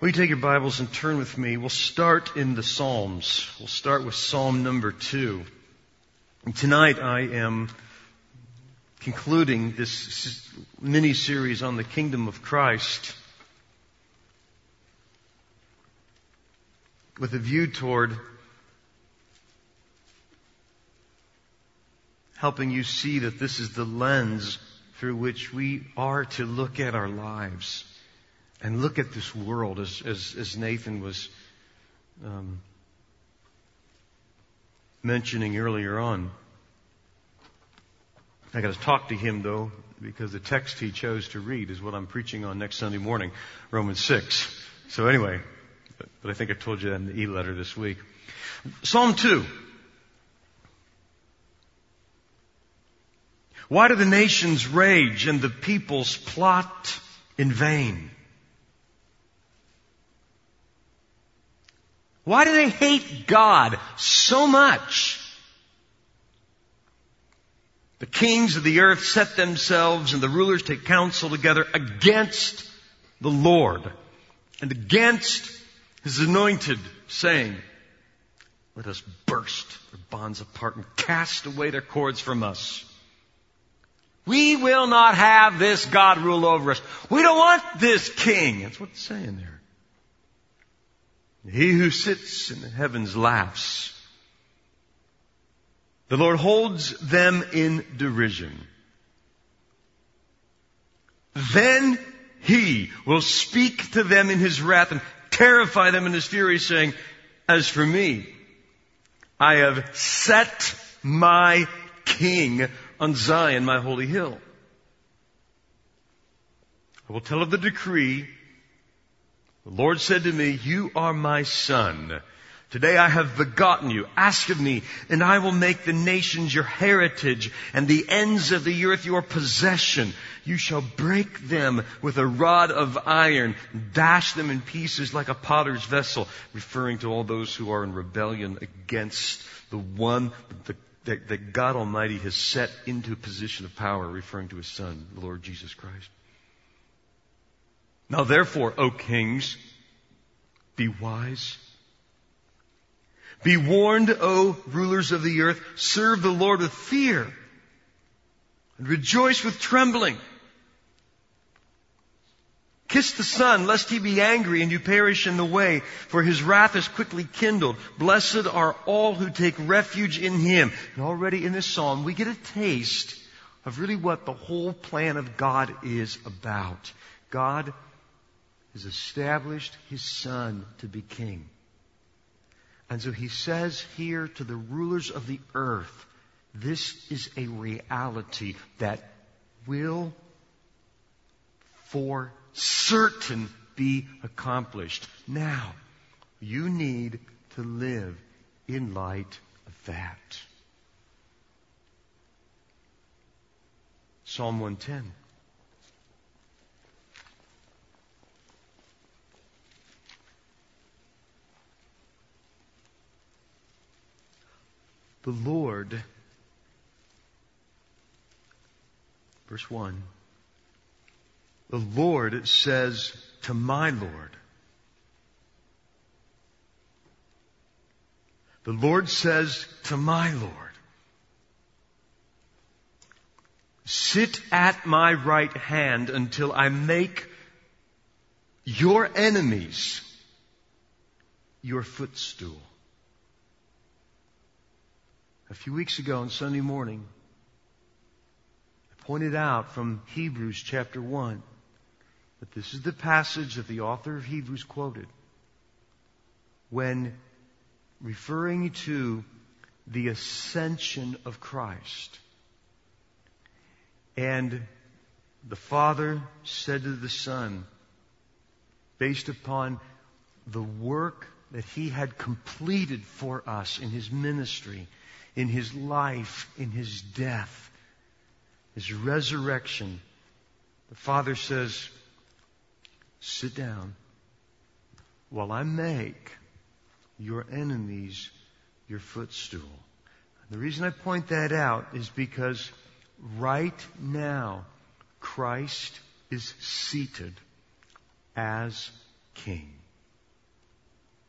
Will you take your Bibles and turn with me? We'll start in the Psalms. We'll start with Psalm number 2. And tonight I am concluding this mini-series on the kingdom of Christ with a view toward helping you see that this is the lens through which we are to look at our lives and look at this world, as Nathan was mentioning earlier on. I got to talk to him, though, because the text he chose to read is what I'm preaching on next Sunday morning, Romans 6. So anyway, but I think I told you that in the e-letter this week. Psalm 2. Why do the nations rage and the peoples plot in vain? Why do they hate God so much? The kings of the earth set themselves and the rulers take counsel together against the Lord and against His anointed, saying, let us burst their bonds apart and cast away their cords from us. We will not have this God rule over us. We don't want this king. That's what it's saying there. He who sits in the heavens laughs. The Lord holds them in derision. Then He will speak to them in His wrath and terrify them in His fury, saying, as for me, I have set my king on Zion, my holy hill. I will tell of the decree. The Lord said to me, you are my son. Today I have begotten you. Ask of me, and I will make the nations your heritage and the ends of the earth your possession. You shall break them with a rod of iron, dash them in pieces like a potter's vessel, referring to all those who are in rebellion against the one that God Almighty has set into a position of power, referring to His Son, the Lord Jesus Christ. Now therefore, O kings, be wise. Be warned, O rulers of the earth. Serve the Lord with fear and rejoice with trembling. Kiss the Son, lest He be angry and you perish in the way, for His wrath is quickly kindled. Blessed are all who take refuge in Him. And already in this psalm, we get a taste of really what the whole plan of God is about. God has established His Son to be king. And so He says here to the rulers of the earth, this is a reality that will for certain be accomplished. Now, you need to live in light of that. Psalm 110. The Lord, verse 1, the Lord says to my Lord, the Lord says to my Lord, sit at my right hand until I make your enemies your footstool. A few weeks ago on Sunday morning, I pointed out from Hebrews chapter 1 that this is the passage that the author of Hebrews quoted when referring to the ascension of Christ. And the Father said to the Son, based upon the work that He had completed for us in His ministry, in His life, in His death, His resurrection, the Father says, sit down while I make your enemies your footstool. And the reason I point that out is because right now Christ is seated as King.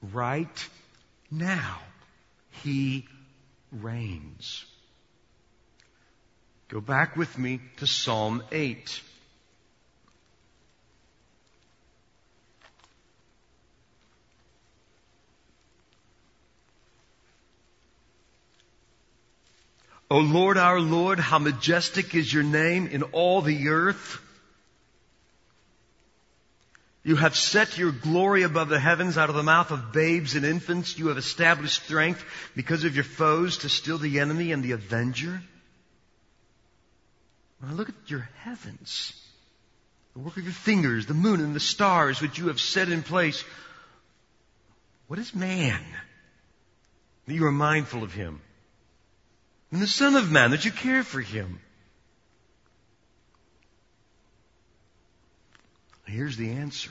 right now. He reigns. Go back with me to Psalm 8. O Lord, our Lord, how majestic is your name in all the earth. You have set your glory above the heavens. Out of the mouth of babes and infants you have established strength because of your foes to still the enemy and the avenger. Now look at your heavens, the work of your fingers, the moon and the stars which you have set in place. What is man that you are mindful of him? And the Son of Man that you care for him? Here's the answer.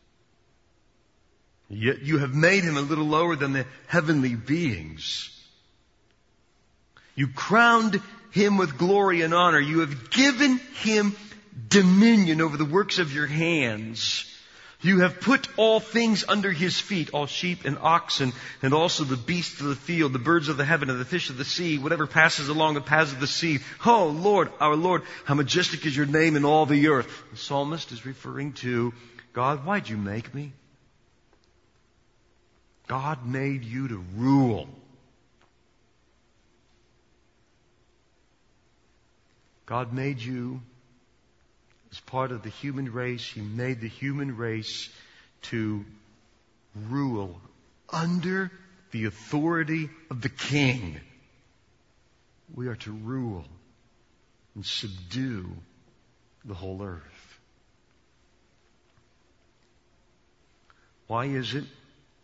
Yet you have made him a little lower than the heavenly beings. You crowned him with glory and honor. You have given him dominion over the works of your hands. You have put all things under his feet, all sheep and oxen, and also the beasts of the field, the birds of the heaven and the fish of the sea, whatever passes along the paths of the sea. Oh, Lord, our Lord, how majestic is your name in all the earth. The psalmist is referring to, God, why'd you make me? God made you to rule. God made you as part of the human race. He made the human race to rule under the authority of the King. We are to rule and subdue the whole earth. Why is it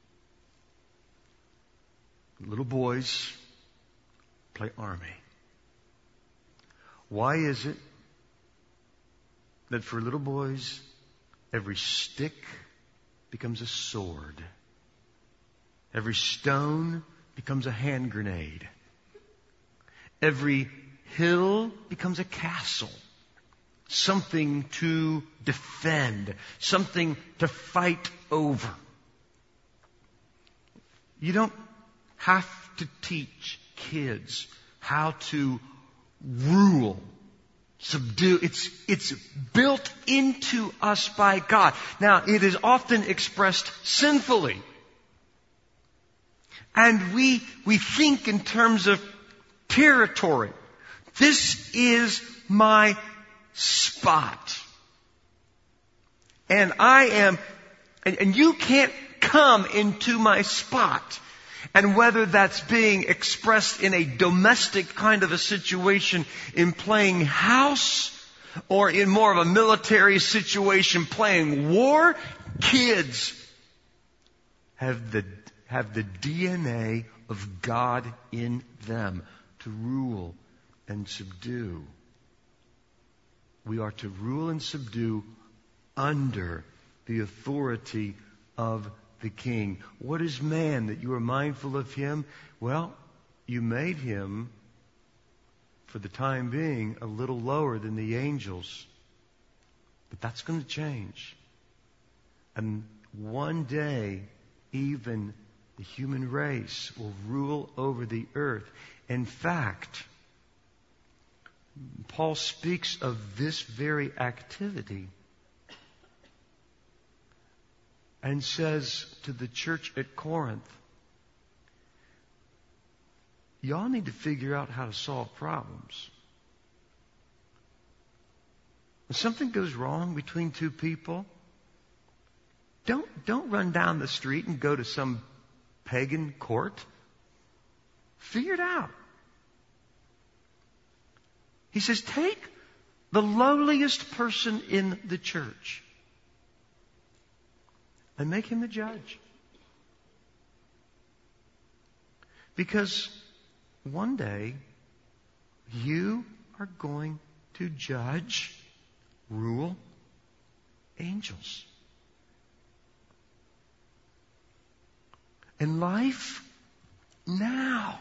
little boys play army? Why is it that for little boys, every stick becomes a sword? Every stone becomes a hand grenade. Every hill becomes a castle. Something to defend. Something to fight over. You don't have to teach kids how to rule, subdue. It's built into us by God. Now, it is often expressed sinfully. And we think in terms of territory. This is my spot. And and you can't come into my spot. And whether that's being expressed in a domestic kind of a situation in playing house or in more of a military situation playing war, kids have the DNA of God in them to rule and subdue. We are to rule and subdue under the authority of the King. What is man that you are mindful of him? Well, you made him, for the time being, a little lower than the angels. But that's going to change. And one day, even the human race will rule over the earth. In fact, Paul speaks of this very activity and says to the church at Corinth, y'all need to figure out how to solve problems. When something goes wrong between two people, don't run down the street and go to some pagan court. Figure it out. He says, take the lowliest person in the church and make him the judge. Because one day, you are going to judge, rule angels. And life now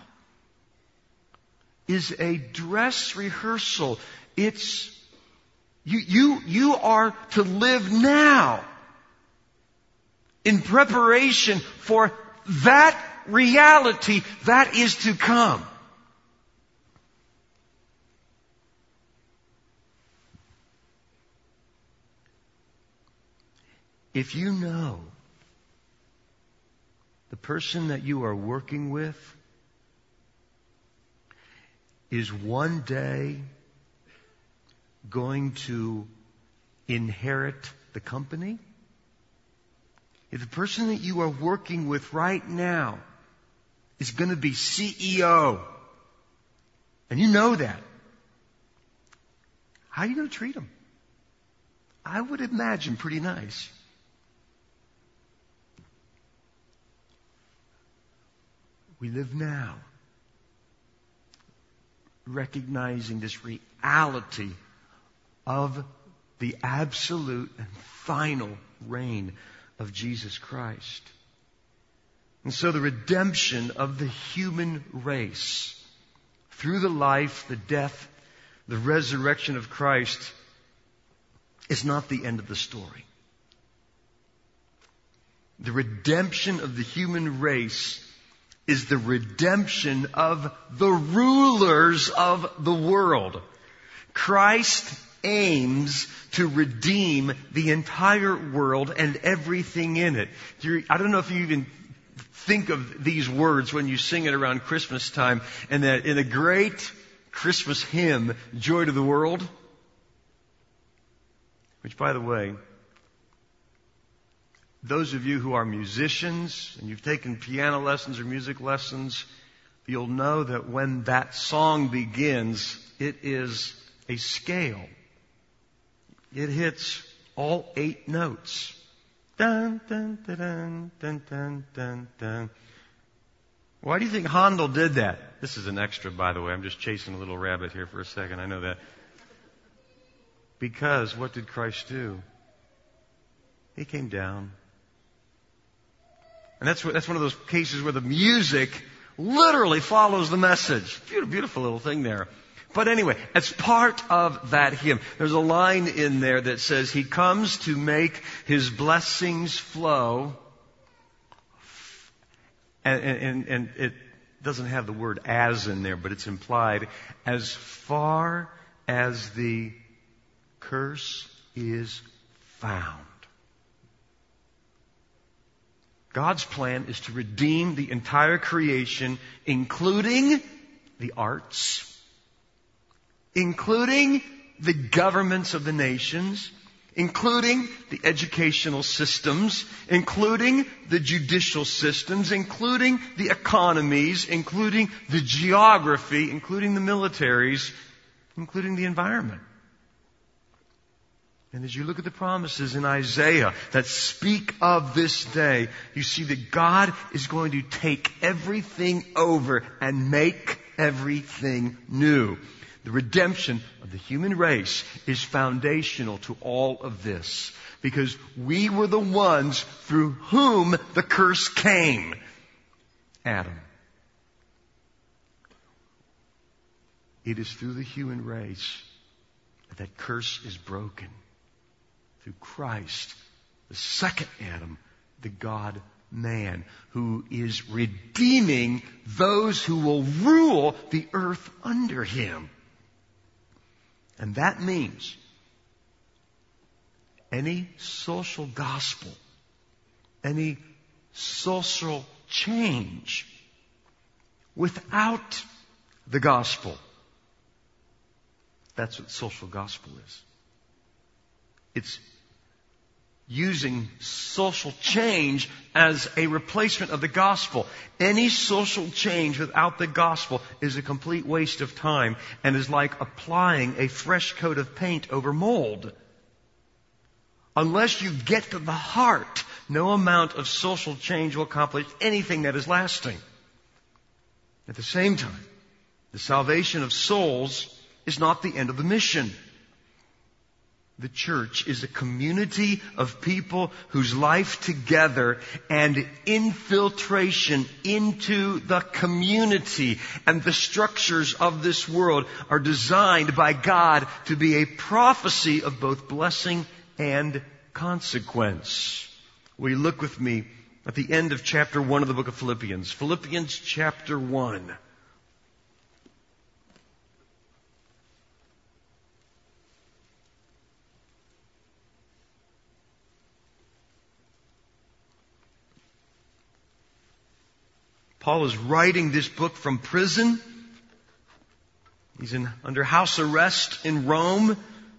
is a dress rehearsal. It's, you are to live now in preparation for that reality that is to come. If you know the person that you are working with is one day going to inherit the company, if the person that you are working with right now is going to be CEO, and you know that, how are you going to treat them? I would imagine pretty nice. We live now recognizing this reality of the absolute and final reign of Jesus Christ. And so the redemption of the human race through the life, the death, the resurrection of Christ is not the end of the story. The redemption of the human race is the redemption of the rulers of the world. Christ aims to redeem the entire world and everything in it. I don't know if you even think of these words when you sing it around Christmas time, and that in a great Christmas hymn, Joy to the World, which, by the way, those of you who are musicians and you've taken piano lessons or music lessons, you'll know that when that song begins, it is a scale. It hits all 8 notes. Dun, dun, dun, dun, dun, dun, dun, dun. Why do you think Handel did that? This is an extra, by the way. I'm just chasing a little rabbit here for a second. I know that. Because what did Christ do? He came down. And that's one of those cases where the music literally follows the message. Beautiful little thing there. But anyway, as part of that hymn, there's a line in there that says, He comes to make His blessings flow. And it doesn't have the word as in there, but it's implied, as far as the curse is found. God's plan is to redeem the entire creation, including the arts, including the governments of the nations, including the educational systems, including the judicial systems, including the economies, including the geography, including the militaries, including the environment. And as you look at the promises in Isaiah that speak of this day, you see that God is going to take everything over and make everything new. The redemption of the human race is foundational to all of this, because we were the ones through whom the curse came. Adam. It is through the human race that curse is broken. Through Christ, the second Adam, the God-man, who is redeeming those who will rule the earth under Him. And that means any social gospel, any social change without the gospel, that's what social gospel is. It's using social change as a replacement of the gospel. Any social change without the gospel is a complete waste of time and is like applying a fresh coat of paint over mold. Unless you get to the heart, no amount of social change will accomplish anything that is lasting. At the same time, the salvation of souls is not the end of the mission. The church is a community of people whose life together and infiltration into the community and the structures of this world are designed by God to be a prophecy of both blessing and consequence. Will you look with me at the end of chapter 1 of the book of Philippians. Philippians chapter 1. Paul is writing this book from prison. He's under house arrest in Rome.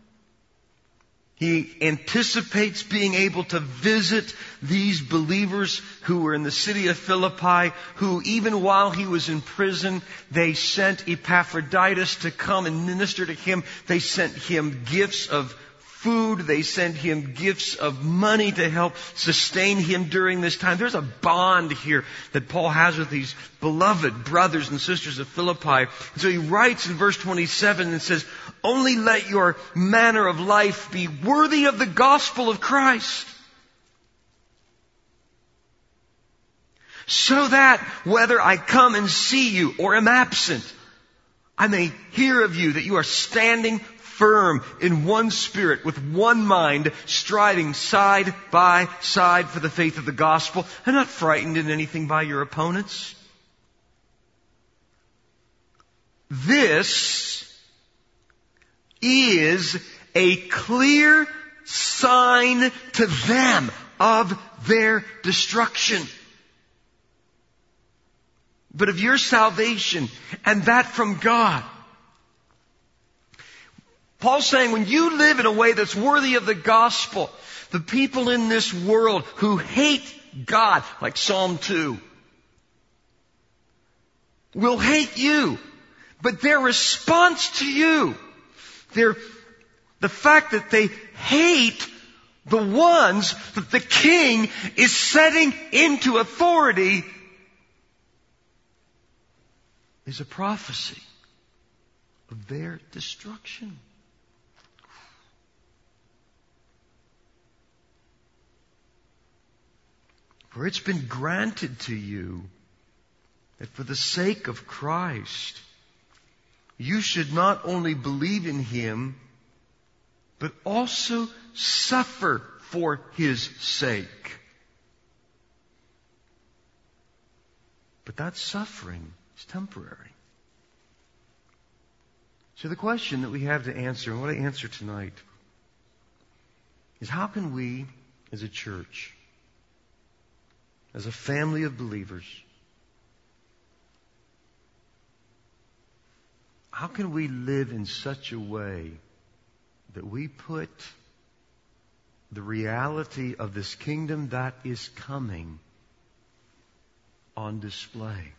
He anticipates being able to visit these believers who were in the city of Philippi, who even while he was in prison, they sent Epaphroditus to come and minister to him. They sent him gifts of food. They sent him gifts of money to help sustain him during this time. There's a bond here that Paul has with these beloved brothers and sisters of Philippi. So he writes in verse 27 and says, "Only let your manner of life be worthy of the gospel of Christ, so that whether I come and see you or am absent, I may hear of you that you are standing firm in one spirit, with one mind, striving side by side for the faith of the gospel, and not frightened in anything by your opponents." This is a clear sign to them of their destruction, but of your salvation, and that from God. Paul's saying when you live in a way that's worthy of the gospel, the people in this world who hate God, like Psalm 2, will hate you. But their response to you, the fact that they hate the ones that the king is setting into authority, is a prophecy of their destruction. For it's been granted to you that for the sake of Christ, you should not only believe in Him, but also suffer for His sake. But that suffering is temporary. So the question that we have to answer, and what I answer tonight, is how can we, as a church, as a family of believers, how can we live in such a way that we put the reality of this kingdom that is coming on display?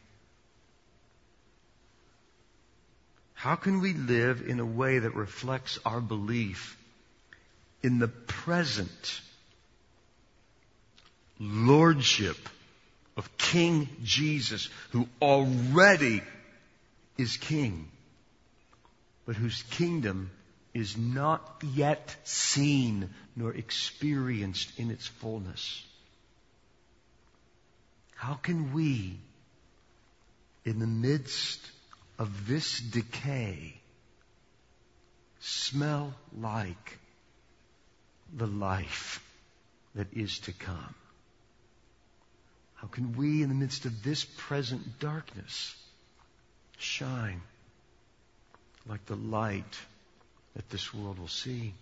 How can we live in a way that reflects our belief in the present lordship of King Jesus, who already is king, but whose kingdom is not yet seen nor experienced in its fullness? How can we, in the midst of this decay, smell like the life that is to come? How can we, in the midst of this present darkness, shine like the light that this world will see?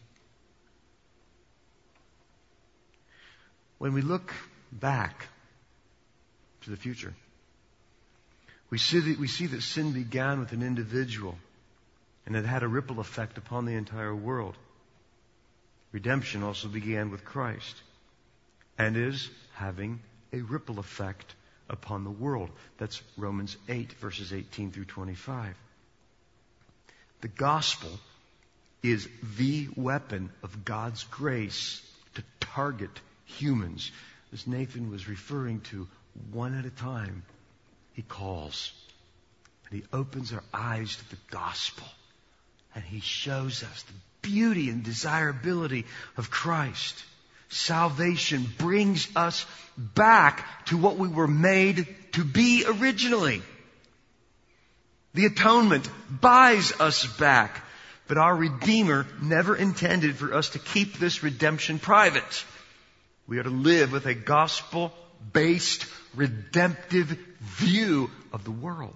When we look back to the future, we see that sin began with an individual, and it had a ripple effect upon the entire world. Redemption also began with Christ, and is having a ripple effect upon the world. That's Romans 8, verses 18 through 25. The gospel is the weapon of God's grace to target humans. As Nathan was referring to, one at a time, He calls. And He opens our eyes to the gospel. And He shows us the beauty and desirability of Christ. Salvation brings us back to what we were made to be originally. The atonement buys us back. But our Redeemer never intended for us to keep this redemption private. We are to live with a gospel gospel-based, redemptive view of the world.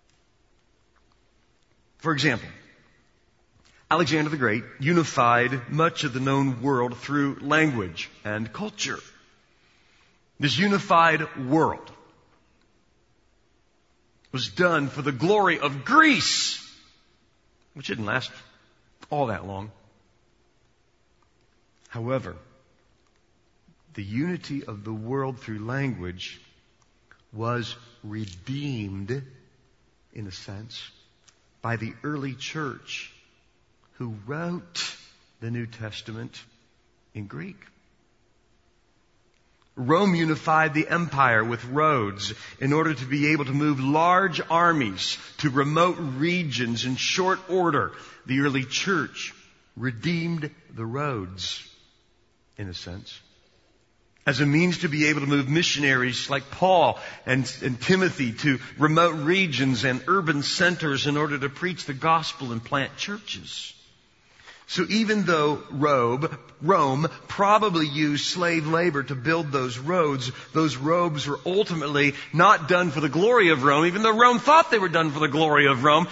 For example, Alexander the Great unified much of the known world through language and culture. This unified world was done for the glory of Greece, which didn't last all that long. However, the unity of the world through language was redeemed, in a sense, by the early church who wrote the New Testament in Greek. Rome unified the empire with roads in order to be able to move large armies to remote regions in short order. The early church redeemed the roads, in a sense, as a means to be able to move missionaries like Paul and Timothy to remote regions and urban centers in order to preach the gospel and plant churches. So even though Rome probably used slave labor to build those roads were ultimately not done for the glory of Rome, even though Rome thought they were done for the glory of Rome.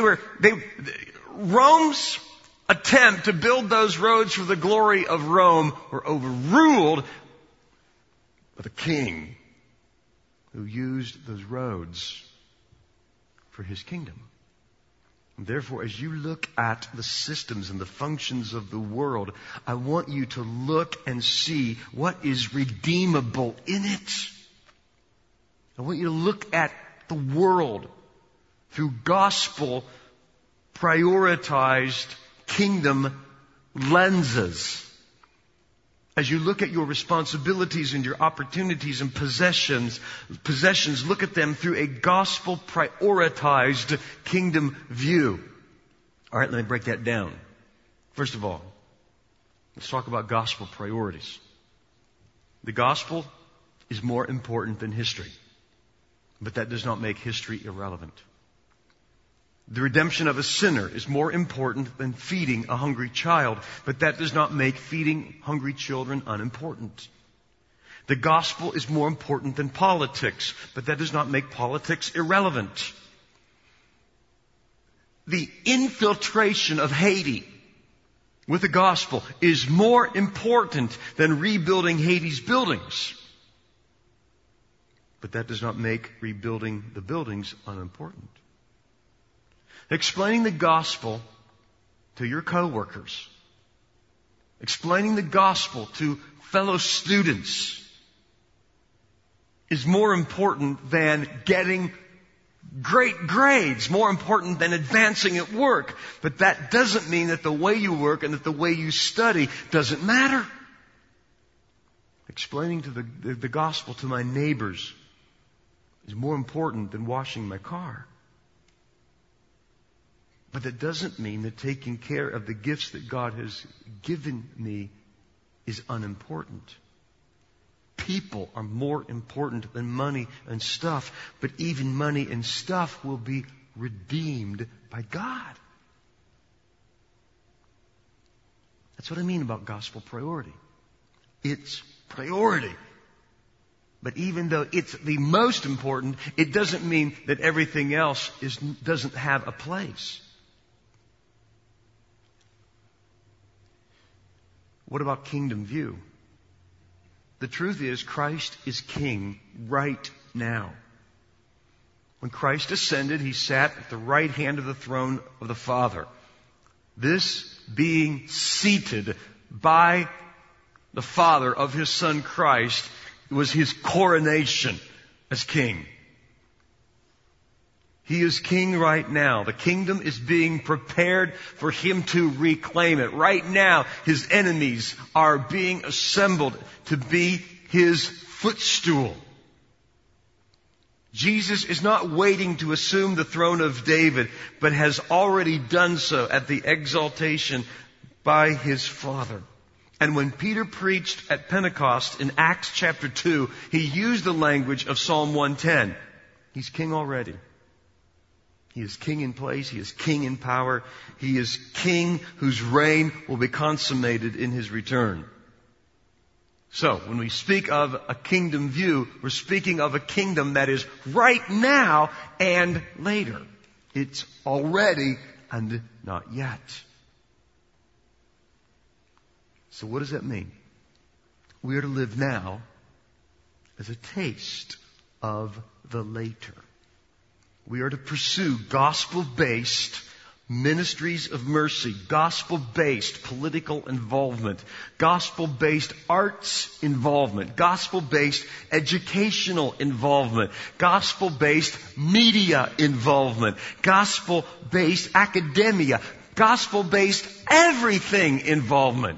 Rome's attempt to build those roads for the glory of Rome were overruled by the king who used those roads for his kingdom. And therefore, as you look at the systems and the functions of the world, I want you to look and see what is redeemable in it. I want you to look at the world through gospel prioritized kingdom lenses. As you look at your responsibilities and your opportunities and possessions, look at them through a gospel prioritized kingdom view. All right, let me break that down. First of all, let's talk about gospel priorities. The gospel is more important than history, but that does not make history irrelevant. The redemption of a sinner is more important than feeding a hungry child, but that does not make feeding hungry children unimportant. The gospel is more important than politics, but that does not make politics irrelevant. The infiltration of Haiti with the gospel is more important than rebuilding Haiti's buildings, but that does not make rebuilding the buildings unimportant. Explaining the gospel to your coworkers, explaining the gospel to fellow students is more important than getting great grades, more important than advancing at work. But that doesn't mean that the way you work and that the way you study doesn't matter. Explaining to the gospel to my neighbors is more important than washing my car. But that doesn't mean that taking care of the gifts that God has given me is unimportant. People are more important than money and stuff, but even money and stuff will be redeemed by God. That's what I mean about gospel priority. It's priority. But even though it's the most important, it doesn't mean that everything else doesn't have a place. What about kingdom view? The truth is, Christ is king right now. When Christ ascended, he sat at the right hand of the throne of the Father. This being seated by the Father of his Son Christ was his coronation as king. He is king right now. The kingdom is being prepared for him to reclaim it. Right now, his enemies are being assembled to be his footstool. Jesus is not waiting to assume the throne of David, but has already done so at the exaltation by his Father. And when Peter preached at Pentecost in Acts chapter 2, he used the language of Psalm 110. He's king already. He is king in place. He is king in power. He is king whose reign will be consummated in his return. So, when we speak of a kingdom view, we're speaking of a kingdom that is right now and later. It's already and not yet. So what does that mean? We are to live now as a taste of the later. We are to pursue gospel-based ministries of mercy, gospel-based political involvement, gospel-based arts involvement, gospel-based educational involvement, gospel-based media involvement, gospel-based academia, gospel-based everything involvement.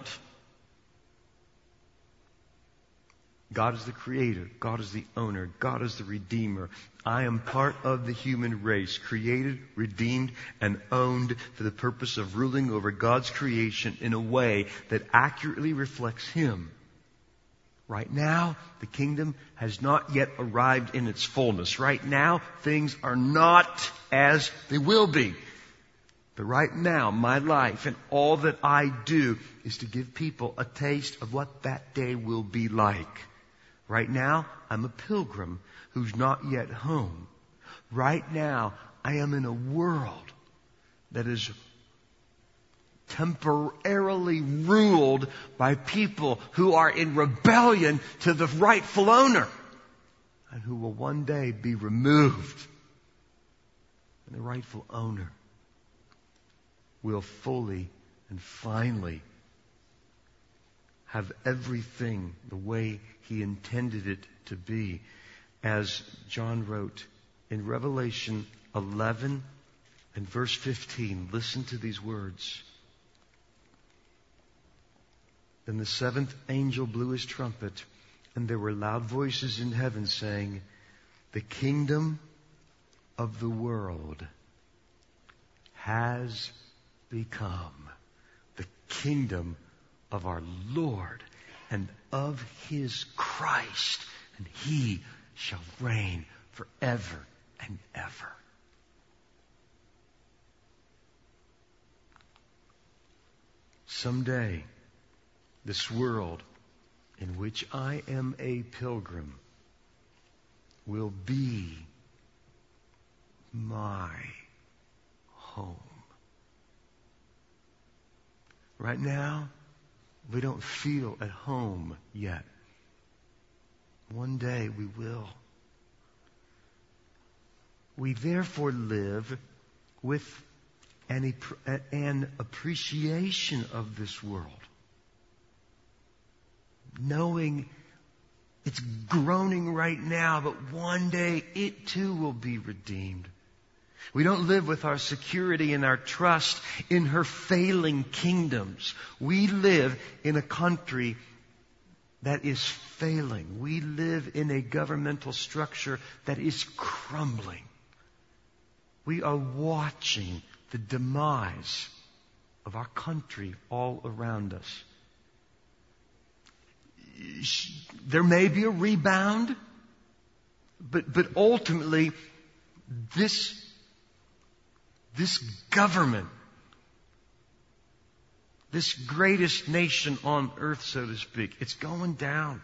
God is the creator. God is the owner. God is the redeemer. I am part of the human race, created, redeemed, and owned for the purpose of ruling over God's creation in a way that accurately reflects Him. Right now, the kingdom has not yet arrived in its fullness. Right now, things are not as they will be. But right now, my life and all that I do is to give people a taste of what that day will be like. Right now, I'm a pilgrim who's not yet home. Right now, I am in a world that is temporarily ruled by people who are in rebellion to the rightful owner and who will one day be removed. And the rightful owner will fully and finally have everything the way He intended it to be. As John wrote in Revelation 11 and verse 15, listen to these words. Then the seventh angel blew his trumpet, and there were loud voices in heaven saying, "The kingdom of the world has become the kingdom of our Lord and of His Christ, and He shall reign forever and ever." Someday, this world in which I am a pilgrim will be my home. Right now, we don't feel at home yet. One day we will. We therefore live with an appreciation of this world, knowing it's groaning right now, but one day it too will be redeemed. We don't live with our security and our trust in her failing kingdoms. We live in a country that is failing. We live in a governmental structure that is crumbling. We are watching the demise of our country all around us. There may be a rebound, but ultimately this government, this greatest nation on earth, so to speak, it's going down.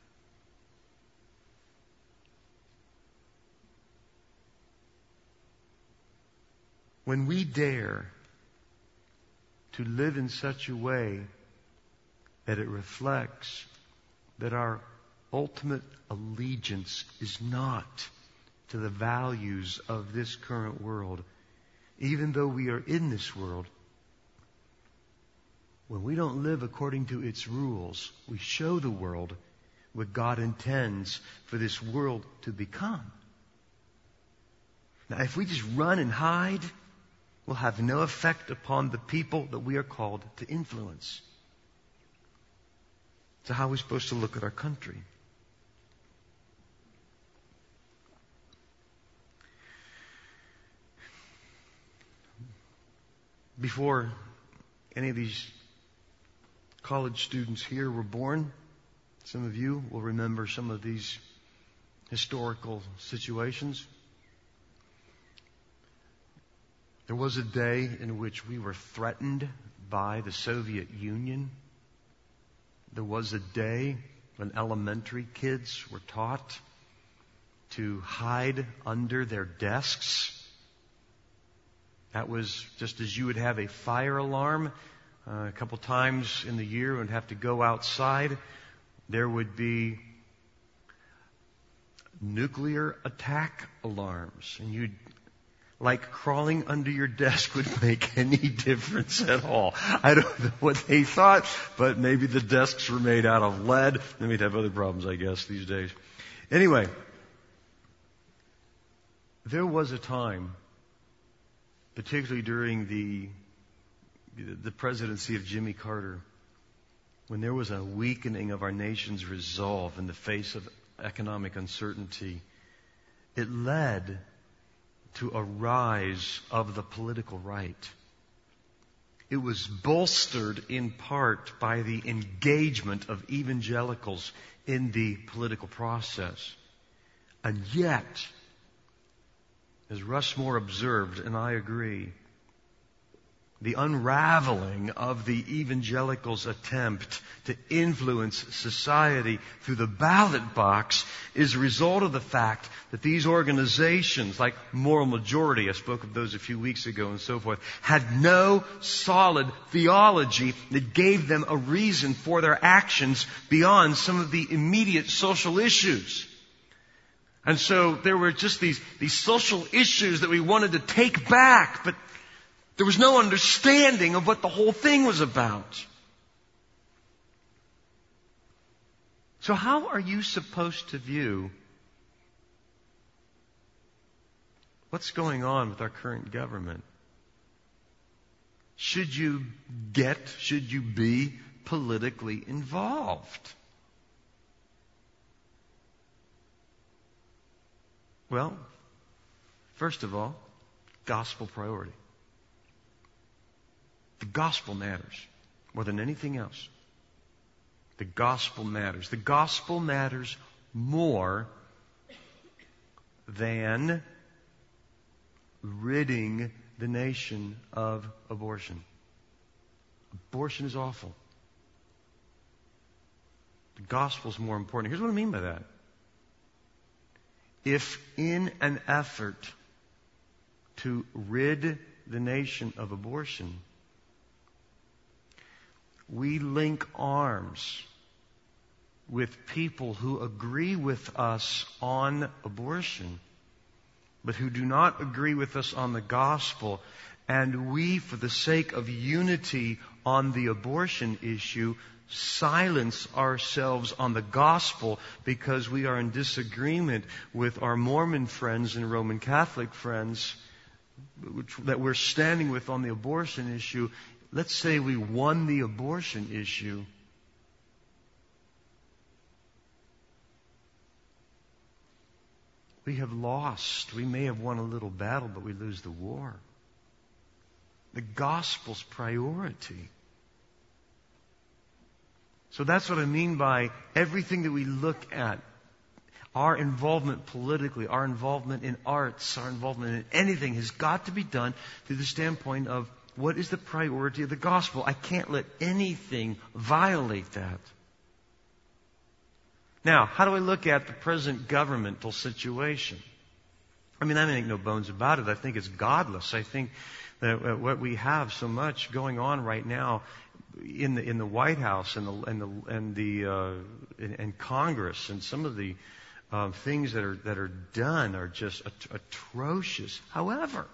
When we dare to live in such a way that it reflects that our ultimate allegiance is not to the values of this current world, even though we are in this world, when we don't live according to its rules, we show the world what God intends for this world to become. Now, if we just run and hide, we'll have no effect upon the people that we are called to influence. So how are we supposed to look at our country? Before any of these college students here were born, some of you will remember some of these historical situations. There was a day in which we were threatened by the Soviet Union. There was a day when elementary kids were taught to hide under their desks. That was just as you would have a fire alarm a couple times in the year and have to go outside. There would be nuclear attack alarms, and you'd like crawling under your desk would make any difference at all. I don't know what they thought, but maybe the desks were made out of lead. Then we'd have other problems, I guess, these days. Anyway, there was a time, particularly during the presidency of Jimmy Carter, when there was a weakening of our nation's resolve in the face of economic uncertainty. It led to a rise of the political right. It was bolstered in part by the engagement of evangelicals in the political process. And yet, as Russ Moore observed, and I agree, the unraveling of the evangelicals' attempt to influence society through the ballot box is a result of the fact that these organizations, like Moral Majority, I spoke of those a few weeks ago and so forth, had no solid theology that gave them a reason for their actions beyond some of the immediate social issues. And so there were just these social issues that we wanted to take back, but there was no understanding of what the whole thing was about. So how are you supposed to view what's going on with our current government? Should you be politically involved? Well, first of all, gospel priority. The gospel matters more than anything else. The gospel matters. The gospel matters more than ridding the nation of abortion. Abortion is awful. The gospel is more important. Here's what I mean by that. If in an effort to rid the nation of abortion, we link arms with people who agree with us on abortion, but who do not agree with us on the gospel, and we, for the sake of unity on the abortion issue, silence ourselves on the gospel because we are in disagreement with our Mormon friends and Roman Catholic friends that we're standing with on the abortion issue. Let's say we won the abortion issue. We have lost. We may have won a little battle, but we lose the war. The gospel's priority. So that's what I mean by everything that we look at. Our involvement politically, our involvement in arts, our involvement in anything has got to be done through the standpoint of what is the priority of the gospel. I can't let anything violate that. Now, how do I look at the present governmental situation? I mean, I make no bones about it. I think it's godless. I think that what we have so much going on right now in the White House and Congress, and some of the things that are done are just atrocious. However,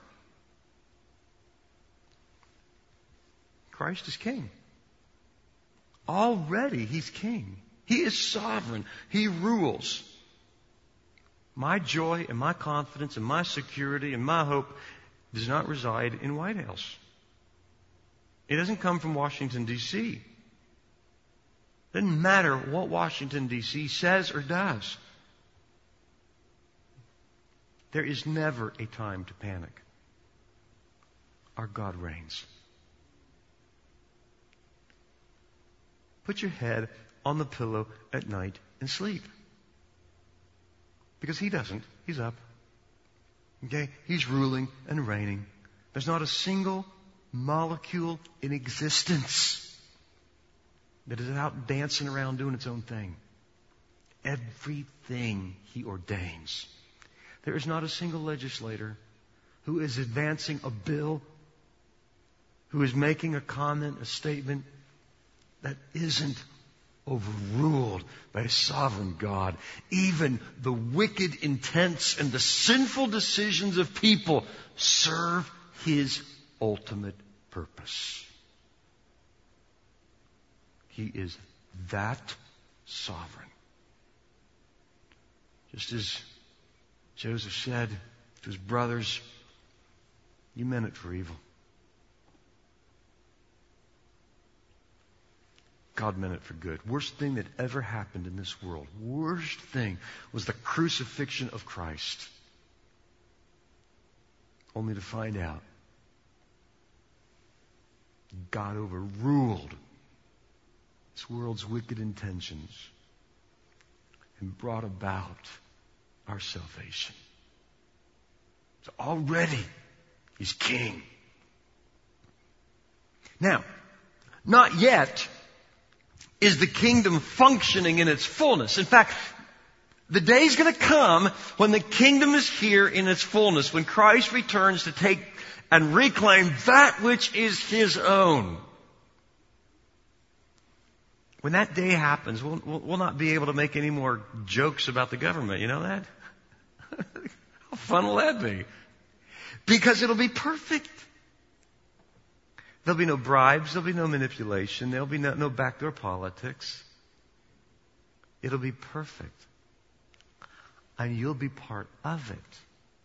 Christ is King. Already He's King. He is sovereign. He rules. My joy and my confidence and my security and my hope does not reside in White House. It doesn't come from Washington, D.C. It doesn't matter what Washington, D.C. says or does. There is never a time to panic. Our God reigns. Put your head on the pillow at night and sleep. Because He doesn't. He's up. Okay? He's ruling and reigning. There's not a single molecule in existence that is out dancing around doing its own thing. everything He ordains. There is not a single legislator who is advancing a bill, who is making a comment, a statement that isn't overruled by a sovereign God. Even the wicked intents and the sinful decisions of people serve His ultimate purpose. He is that sovereign. Just as Joseph said to his brothers, you meant it for evil. God meant it for good. Worst thing that ever happened in this world, worst thing, was the crucifixion of Christ. Only to find out God overruled this world's wicked intentions and brought about our salvation. So already He's King. Now, not yet is the kingdom functioning in its fullness. In fact, the day's going to come when the kingdom is here in its fullness, when Christ returns to take and reclaim that which is His own. When that day happens, we'll not be able to make any more jokes about the government. You know that? How fun will that be? Because it'll be perfect. There'll be no bribes. There'll be no manipulation. There'll be no backdoor politics. It'll be perfect. And you'll be part of it.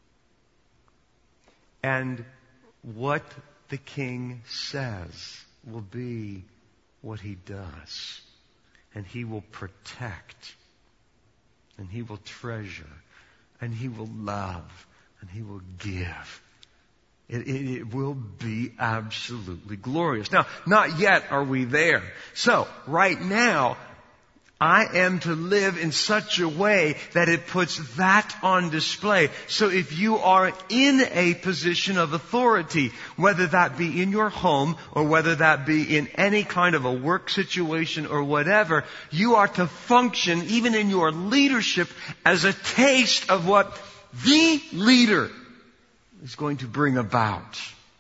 And what the King says will be what He does. And He will protect. And He will treasure. And He will love. And He will give. It will be absolutely glorious. Now, not yet are we there. So, right now, I am to live in such a way that it puts that on display. So if you are in a position of authority, whether that be in your home or whether that be in any kind of a work situation or whatever, you are to function even in your leadership as a taste of what the leader is going to bring about.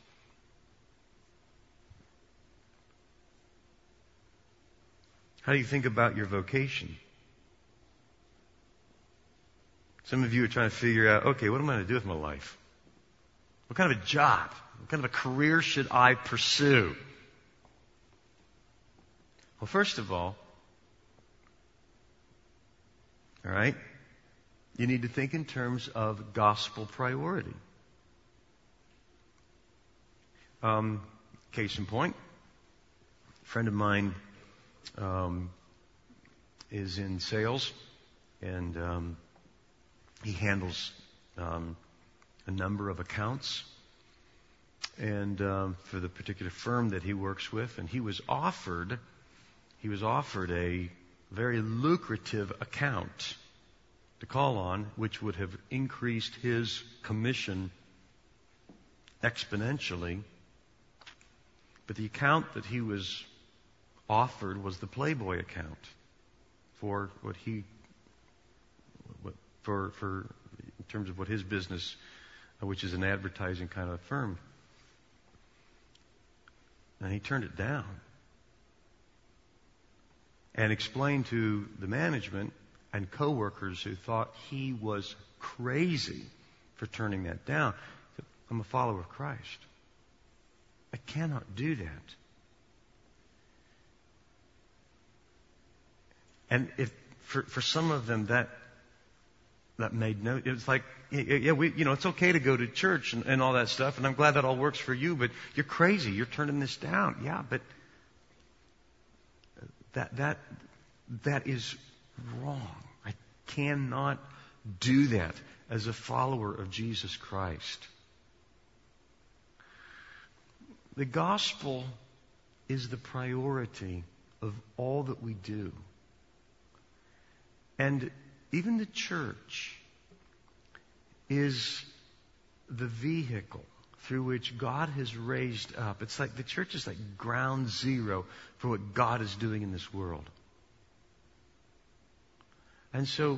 How do you think about your vocation? Some of you are trying to figure out, okay, what am I going to do with my life? What kind of a job? What kind of a career should I pursue? Well, first of all, right, you need to think in terms of gospel priority. Case in point, a friend of mine is in sales, and he handles a number of accounts, and for the particular firm that he works with, and he was offered a very lucrative account to call on, which would have increased his commission exponentially. But the account that he was offered was the Playboy account for in terms of what his business, which is an advertising kind of firm. And he turned it down and explained to the management and coworkers who thought he was crazy for turning that down. He said, I'm a follower of Christ. I cannot do that. And if for some of them that made no, it was like, yeah, it's okay to go to church and all that stuff, and I'm glad that all works for you, but you're crazy. You're turning this down. Yeah, but that is wrong. I cannot do that as a follower of Jesus Christ. The gospel is the priority of all that we do. And even the church is the vehicle through which God has raised up. It's like the church is like ground zero for what God is doing in this world. And so,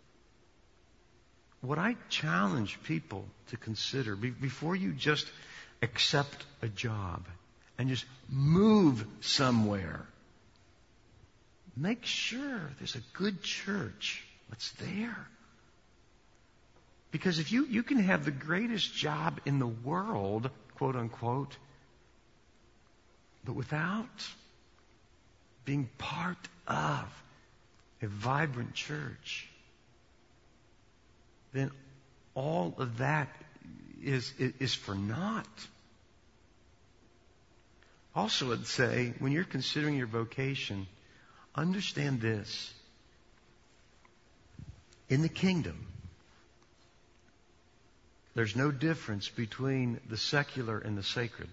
what I challenge people to consider, before you just accept a job and just move somewhere, make sure there's a good church that's there. Because if you can have the greatest job in the world, quote unquote, but without being part of a vibrant church, then all of that is for naught. Also, I'd say, when you're considering your vocation, understand this. In the kingdom, there's no difference between the secular and the sacred.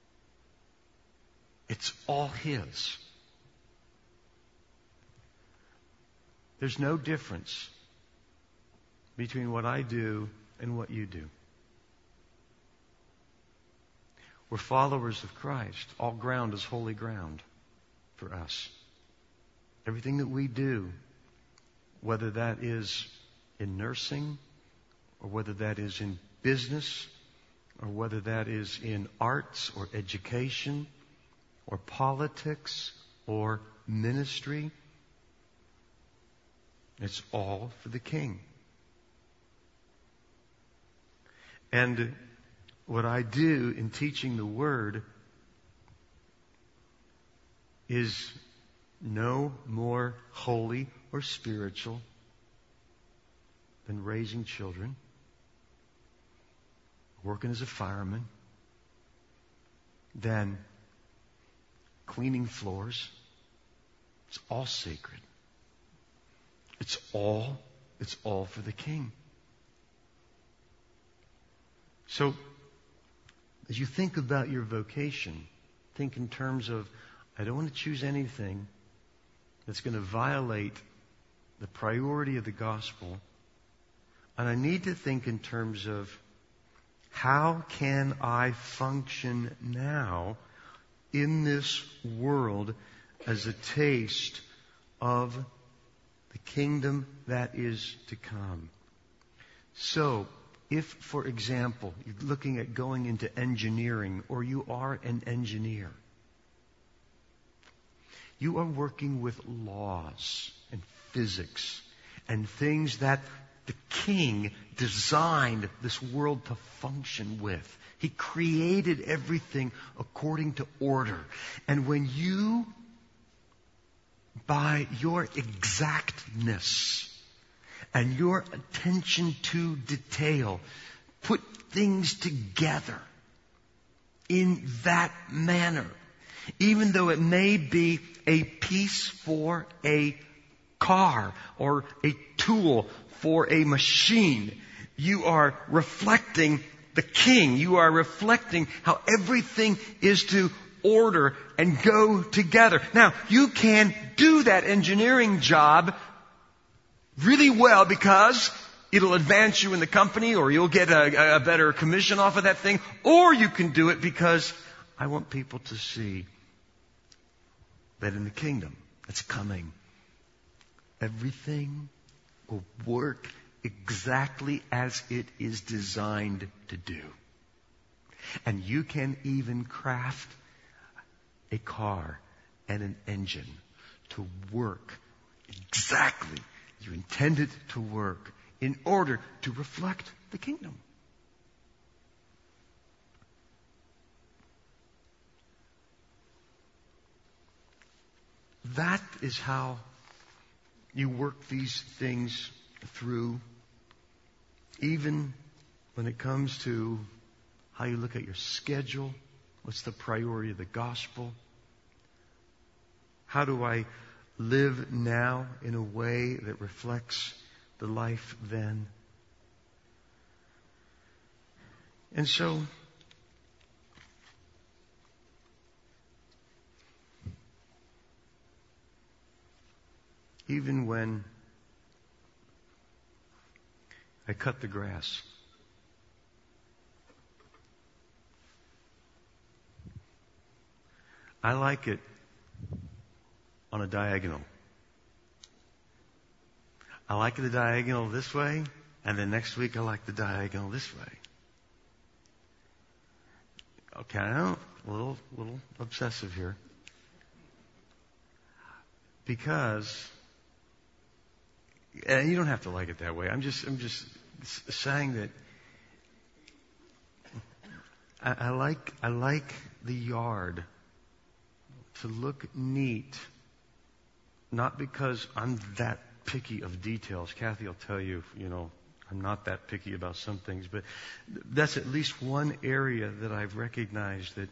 It's all His. There's no difference between what I do and what you do. We're followers of Christ. All ground is holy ground for us. Everything that we do, whether that is in nursing, or whether that is in business, or whether that is in arts or education, or politics, or ministry, it's all for the King. And what I do in teaching the Word is no more holy or spiritual than raising children, working as a fireman, than cleaning floors. It's all sacred. It's all for the King. So, as you think about your vocation, think in terms of, I don't want to choose anything that's going to violate the priority of the gospel. And I need to think in terms of, how can I function now in this world as a taste of the kingdom that is to come? So, if, for example, you're looking at going into engineering, or you are an engineer, you are working with laws and physics and things that the King designed this world to function with. He created everything according to order. And when you, by your exactness and your attention to detail, put things together in that manner, even though it may be a piece for a car or a tool for a machine, you are reflecting the King. You are reflecting how everything is to order and go together. Now, you can do that engineering job really well because it'll advance you in the company, or you'll get a better commission off of that thing. Or you can do it because I want people to see that in the kingdom that's coming, everything will work exactly as it is designed to do. And you can even craft a car and an engine to work exactly as you intended to work in order to reflect the kingdom. That is how you work these things through, even when it comes to how you look at your schedule. What's the priority of the gospel? How do I live now in a way that reflects the life then? And so, even when I cut the grass, I like it on a diagonal. I like the diagonal this way, and then next week I like the diagonal this way. Okay, I know, a little obsessive here. Because, and you don't have to like it that way. I'm just saying that I like the yard to look neat, not because I'm that picky of details. Kathy will tell you, I'm not that picky about some things, but that's at least one area that I've recognized that,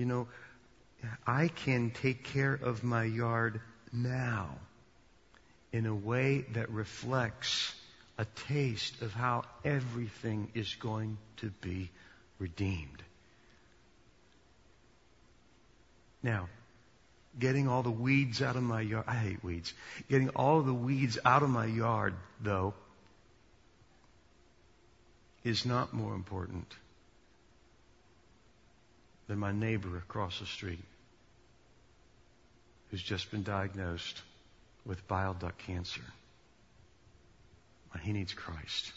I can take care of my yard now in a way that reflects a taste of how everything is going to be redeemed. Now, getting all the weeds out of my yard, I hate weeds. Getting all the weeds out of my yard, though, is not more important than my neighbor across the street who's just been diagnosed with bile duct cancer. He needs Christ.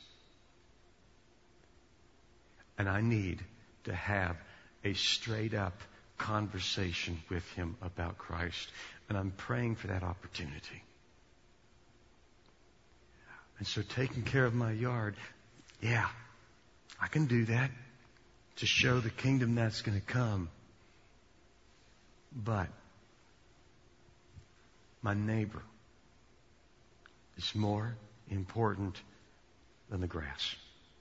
And I need to have a straight up conversation with him about Christ. And I'm praying for that opportunity. And so taking care of my yard, yeah, I can do that to show the kingdom that's going to come. But my neighbor is more important than the grass.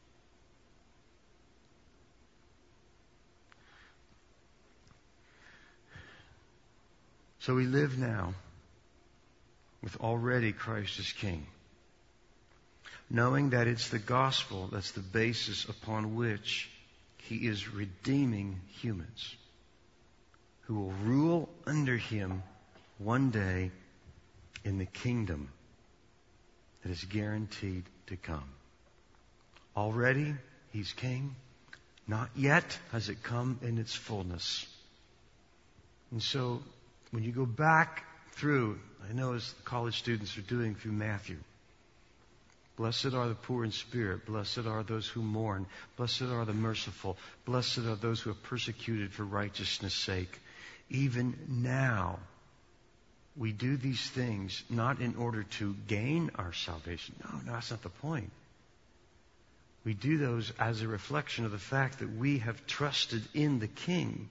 So we live now with already Christ as King, knowing that it's the gospel that's the basis upon which he is redeeming humans who will rule under him one day in the kingdom that is guaranteed to come. Already he's King. Not yet has it come in its fullness. And so when you go back through, I know as college students are doing through Matthew, blessed are the poor in spirit. Blessed are those who mourn. Blessed are the merciful. Blessed are those who are persecuted for righteousness' sake. Even now, we do these things not in order to gain our salvation. No, that's not the point. We do those as a reflection of the fact that we have trusted in the King.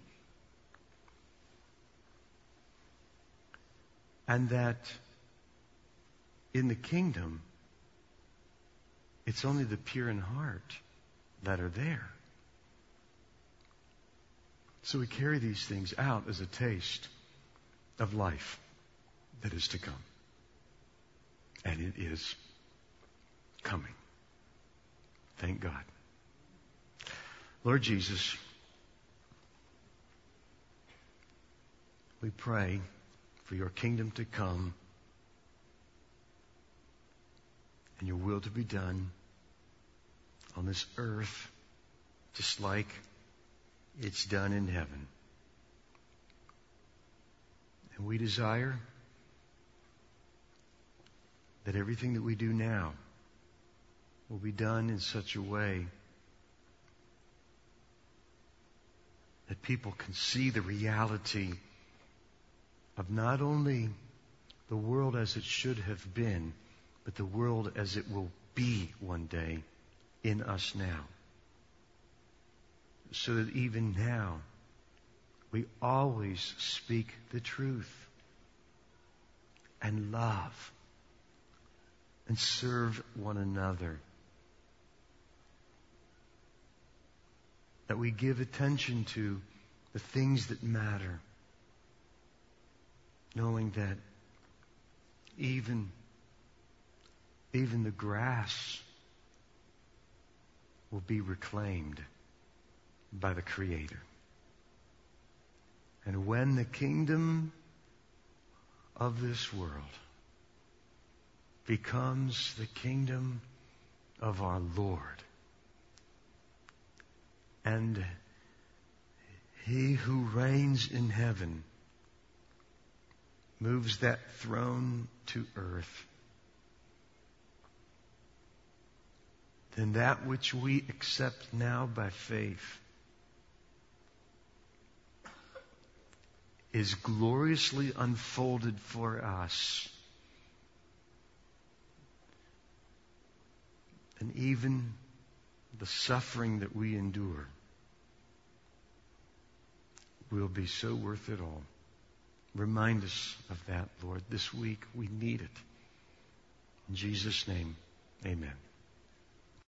And that in the kingdom, it's only the pure in heart that are there. So we carry these things out as a taste of life that is to come. And it is coming. Thank God. Lord Jesus, we pray for your kingdom to come and your will to be done on this earth just like it's done in heaven. And we desire that everything that we do now will be done in such a way that people can see the reality of not only the world as it should have been, but the world as it will be one day in us now. So that even now, we always speak the truth and love and serve one another. That we give attention to the things that matter, knowing that even the grass will be reclaimed by the Creator. And when the kingdom of this world becomes the kingdom of our Lord, and He who reigns in heaven moves that throne to earth, then that which we accept now by faith is gloriously unfolded for us. And even the suffering that we endure will be so worth it all. Remind us of that, Lord, this week. We need it. In Jesus' name, amen.